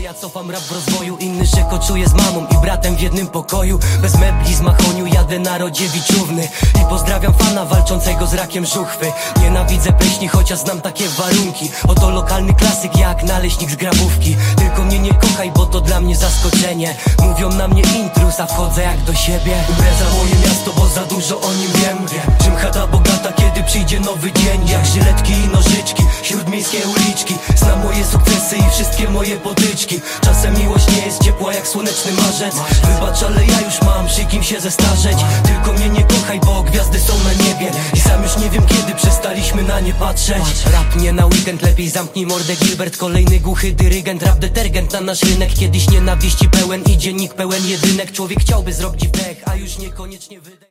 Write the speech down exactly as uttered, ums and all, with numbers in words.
ja cofam rap w rozwoju. Inny się koczuje z mamą i bratem w jednym pokoju. Bez mebli, z Machoniu jadę na Rodziewiczówny i pozdrawiam fana walczącego z rakiem żuchwy. Nienawidzę pleśni, chociaż znam takie warunki. Oto lokalny klasyk jak naleśnik z grabówki. Tylko mnie nie kochaj, bo to dla mnie zaskoczenie. Mówią na mnie intruz, a wchodzę jak do siebie. Impreza moje miasto, bo za dużo o nim wiem. Czym chata bogata, kiedy przyjdzie nowy dzień. Jak żyletki i nożyczki, śródmiejskie uliczki. Znam moje sukcesy i wszystkie moje potyczki. Czasem miłość nie jest ciepła jak słoneczny marzec. Wybacz, ale ja już mam przy kim się zestarzeć. Tylko mnie nie kochaj, bo gwiazdy są na niebie i sam już nie wiem, kiedy przestaliśmy na nie patrzeć. Rap nie na weekend, lepiej zamknij mordę Gilbert. Kolejny głuchy dyrygent, rap detergent na nasz rynek. Kiedyś nienawiści pełen i dziennik pełen jedynek. Człowiek chciałby zrobić wdech, a już niekoniecznie wydech.